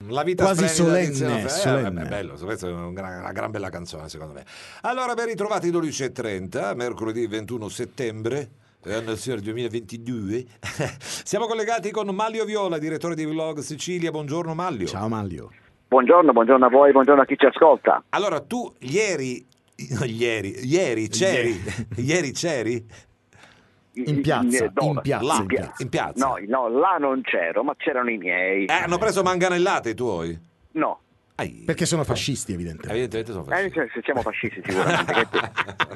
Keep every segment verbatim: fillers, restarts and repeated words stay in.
La vita quasi splendida solenne, di... solenne. Eh, è bello, questa è una gran, una gran bella canzone secondo me. Allora, ben ritrovati dodici e trenta, mercoledì ventuno settembre, anno del duemilaventidue. Siamo collegati con Manlio Viola, direttore di Vlog Sicilia. Buongiorno Manlio. Ciao Manlio. Buongiorno, buongiorno a voi, buongiorno a chi ci ascolta. Allora, tu ieri, no, ieri, ieri c'eri, ieri c'eri? In piazza, Dove? in piazza, Là, in piazza. in piazza. No, no, là non c'ero, ma c'erano i miei. Eh, hanno preso manganellate i tuoi? No. Ai. Perché sono fascisti, evidentemente. Evidentemente sono Eh, fascisti. cioè, se siamo fascisti sicuramente. che te-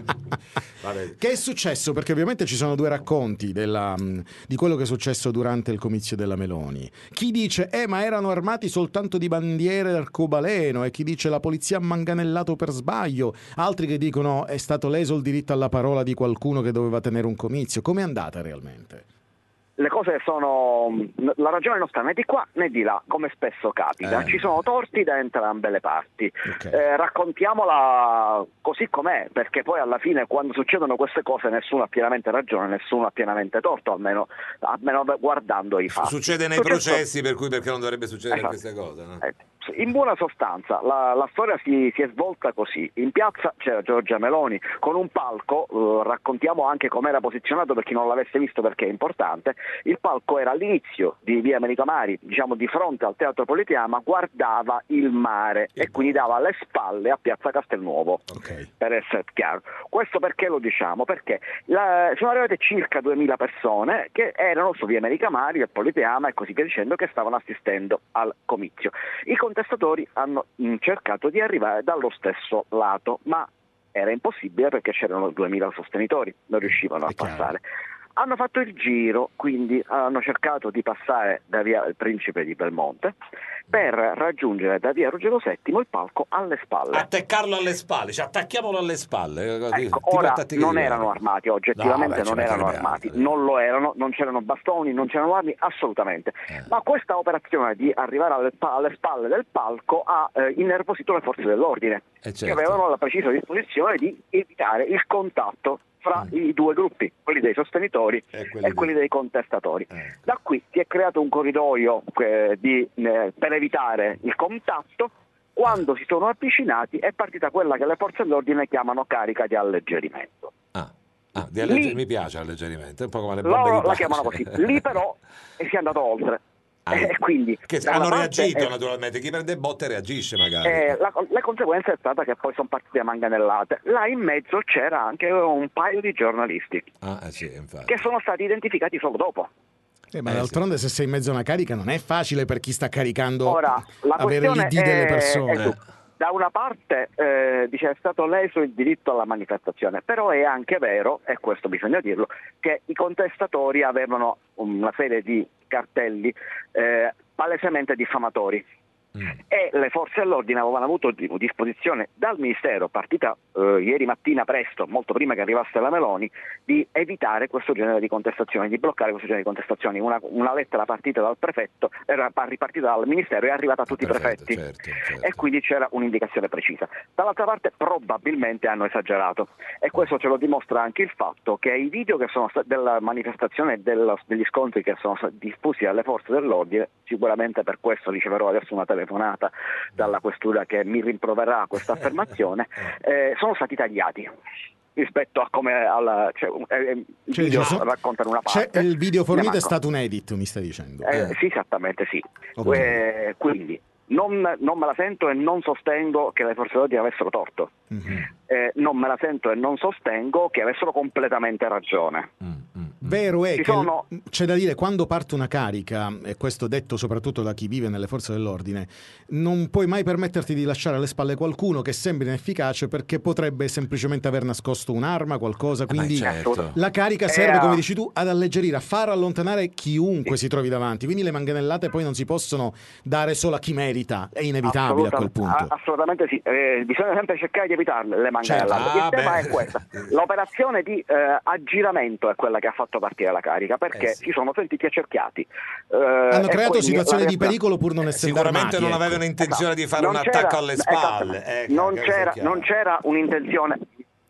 Vabbè. Che è successo? Perché ovviamente ci sono due racconti della, di quello che è successo durante il comizio della Meloni. Chi dice, eh ma erano armati soltanto di bandiere d'arcobaleno, e chi dice la polizia ha manganellato per sbaglio, altri che dicono è stato leso il diritto alla parola di qualcuno che doveva tenere un comizio. Com'è andata realmente? Le cose sono... La ragione non sta né di qua né di là, come spesso capita. Eh. Ci sono torti da entrambe le parti. Ok. Eh, raccontiamola così com'è, perché poi alla fine quando succedono queste cose nessuno ha pienamente ragione, nessuno ha pienamente torto, almeno, almeno guardando i fatti. Succede nei Successo- processi, per cui perché non dovrebbe succedere Esatto. queste cose, no? Eh, In buona sostanza la, la storia si, si è svolta così. In piazza c'era Giorgia Meloni con un palco, eh, raccontiamo anche com'era posizionato per chi non l'avesse visto perché è importante. Il palco era all'inizio di via Americamari, diciamo di fronte al Teatro Politeama, guardava il mare e quindi dava le spalle a piazza Castelnuovo. Ok. Per essere chiaro, questo perché lo diciamo? Perché la, sono arrivate circa duemila persone che erano su via Americamari, al Politeama e così via dicendo, che stavano assistendo al comizio. I contestatori hanno mh, cercato di arrivare dallo stesso lato, ma era impossibile perché c'erano duemila sostenitori, non riuscivano a È chiaro. passare. Hanno fatto il giro, quindi hanno cercato di passare da via il Principe di Belmonte per raggiungere da via Ruggero settimo il palco alle spalle. Attaccarlo alle spalle, cioè attacchiamolo alle spalle. Ecco, Tipo ora tattica non di erano guerra. armati, oggettivamente No, beh, ci non erano mancherebbe armati, altro. non lo erano, non c'erano bastoni, non c'erano armi, assolutamente. Eh. Ma questa operazione di arrivare alle, pa- alle spalle del palco ha eh, innervosito le forze dell'ordine, Eh, che certo. avevano la precisa disposizione di evitare il contatto fra Mm. i due gruppi, quelli dei sostenitori E quelli e di- quelli dei contestatori. Eh. Da qui si è creato un corridoio eh, di, eh, per evitare il contatto. Quando si sono avvicinati è partita quella che le forze dell'ordine chiamano carica di alleggerimento. Ah, ah, di allegger- Lì- mi piace alleggerimento, è un po' come le bombe Loro di la pace. chiamano così. Lì però si è andato oltre. Ah, E quindi che da una hanno parte, reagito eh, naturalmente, chi prende botte reagisce magari. eh, la, la conseguenza è stata che poi sono partite manganellate. Là in mezzo c'era anche un paio di giornalisti Ah, eh sì, infatti. che sono stati identificati solo dopo. Eh, ma Eh, d'altronde se sei in mezzo a una carica non è facile per chi sta caricando Ora, la avere questione l'I D delle è- persone. è tu. Da una parte eh, dice è stato leso il diritto alla manifestazione, però è anche vero, e questo bisogna dirlo, che i contestatori avevano una serie di cartelli eh, palesemente diffamatori. Mm. E le forze dell'ordine avevano avuto di- disposizione dal Ministero, partita eh, ieri mattina presto, molto prima che arrivasse la Meloni, di evitare questo genere di contestazioni, di bloccare questo genere di contestazioni. Una, una lettera partita dal prefetto, era ripartita dal Ministero e è arrivata a tutti Perfetto, i prefetti. certo, certo. E quindi c'era un'indicazione precisa. Dall'altra parte probabilmente hanno esagerato, e questo ce lo dimostra anche il fatto che i video che sono sta- della manifestazione e dello- degli scontri che sono stati diffusi dalle forze dell'ordine, sicuramente per questo riceverò adesso una telefonata dalla questura che mi rimproverà questa affermazione, eh, sono stati tagliati rispetto a come alla, cioè, eh, eh, i Cioè, video ci sono- raccontano una c'è- parte. il video fornito Ne è manco- stato un edit, mi stai dicendo. eh, Eh. Sì, esattamente sì. Ok. Eh, quindi non, non me la sento e non sostengo che le forze dell'ordine avessero torto. Mhm. Eh, non me la sento e non sostengo che avessero completamente ragione. Mm, mm, mm. Vero è Ci che sono- c'è da dire, quando parte una carica, e questo detto soprattutto da chi vive nelle forze dell'ordine, non puoi mai permetterti di lasciare alle spalle qualcuno che sembri inefficace perché potrebbe semplicemente aver nascosto un'arma, qualcosa, Eh, beh, quindi certo. la carica Eh, serve, come ah. dici tu, ad alleggerire, a far allontanare chiunque si trovi davanti, quindi le manganellate poi non si possono dare solo a chi merita, è inevitabile a quel Assoluta- punto. a- assolutamente sì. Eh, bisogna sempre cercare di evitarle le manganellate. Certo. Ah, Il tema beh. è questa. L'operazione di eh, aggiramento è quella che ha fatto partire la carica, perché Eh, sì. si sono sentiti accerchiati. Eh, Hanno e creato quindi situazioni la di realtà- pericolo pur non essendo Sicuramente armati, non ecco. avevano intenzione di fare Non un c'era- attacco alle spalle. esattamente. Ecco, non, questo è c'era, chiaro. non c'era un'intenzione.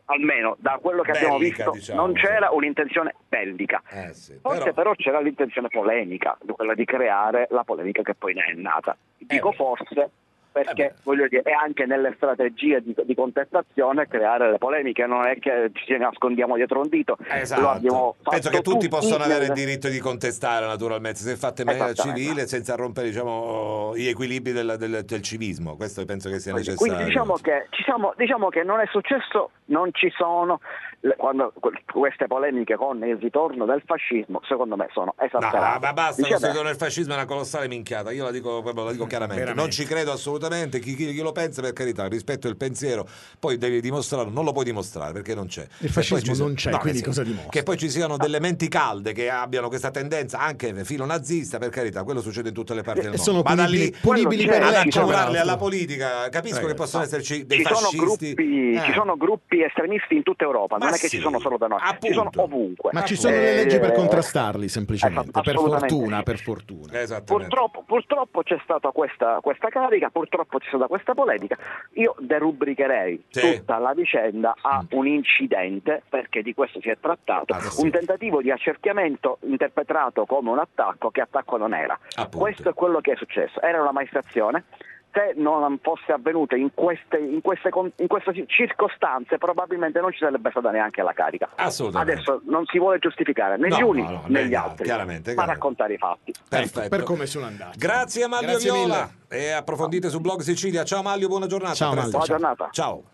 almeno da quello che Bellica, abbiamo visto, diciamo, non c'era sì. un'intenzione bellica. Eh sì, Forse però- però c'era l'intenzione polemica, quella di creare la polemica che poi ne è nata. Dico beh. forse perché, Eh beh. voglio dire, è anche nelle strategie di, di contestazione creare le polemiche, non è che ci nascondiamo dietro un dito. Lo Esatto. abbiamo Penso fatto che tutti possono avere il nelle- diritto di contestare, naturalmente, se fatte in maniera Esattamente. civile, senza rompere, diciamo, gli equilibri del, del- del civismo. Questo penso che sia Quindi necessario. diciamo che, ci siamo- diciamo che non è successo, non ci sono le- quando que- queste polemiche con il ritorno del fascismo, secondo me sono No, esasperate. ma basta, Dice, questo beh, ritorno del fascismo è una colossale minchiata, io la dico, proprio, la dico chiaramente, veramente. non ci credo assolutamente, chi, chi- chi lo pensa, per carità, rispetto il pensiero, poi devi dimostrarlo, non lo puoi dimostrare perché non c'è. Il Che fascismo poi ci sia- non c'è, no, quindi eh sì, cosa dimostra? Che poi ci siano delle menti calde che abbiano questa tendenza anche filo nazista, per carità, quello succede in tutte le parti del E mondo. sono Ma da punibili, lì punibili quello per c'è, ad legge, accomunarli peraltro. alla politica, capisco Ragazzi, che possono no. esserci dei ci sono, fascisti. gruppi, Eh. ci sono gruppi estremisti in tutta Europa, Ma non è che sì, ci sono solo da noi, appunto. ci sono ovunque. Ma ci Appunto. sono le leggi per Eh, contrastarli, semplicemente. esatto, Per assolutamente fortuna, sì. per fortuna. Esattamente. Purtroppo, purtroppo c'è stata questa, questa carica, purtroppo c'è stata questa polemica. Io derubricherei Sì. tutta la vicenda a un incidente, perché di questo si è trattato, Ah, sì. un tentativo di accerchiamento interpretato come un attacco, che attacco non era. Appunto. Questo è quello che è successo. Era una maestrazione. Se non fosse avvenuta in queste, in, queste, con- in queste circostanze, probabilmente non ci sarebbe stata neanche la carica. Assolutamente. Adesso non si vuole giustificare né No, gli uni no, no, né negli gli altri, altri, chiaramente, ma chiaramente. raccontare i fatti. Perfetto. Ecco, per come sono andati. Grazie a Maglio Grazie Viola mille. e approfondite su Blog Sicilia. Ciao Maglio, buona giornata. Ciao, A presto. Maglio. Buona giornata. Ciao.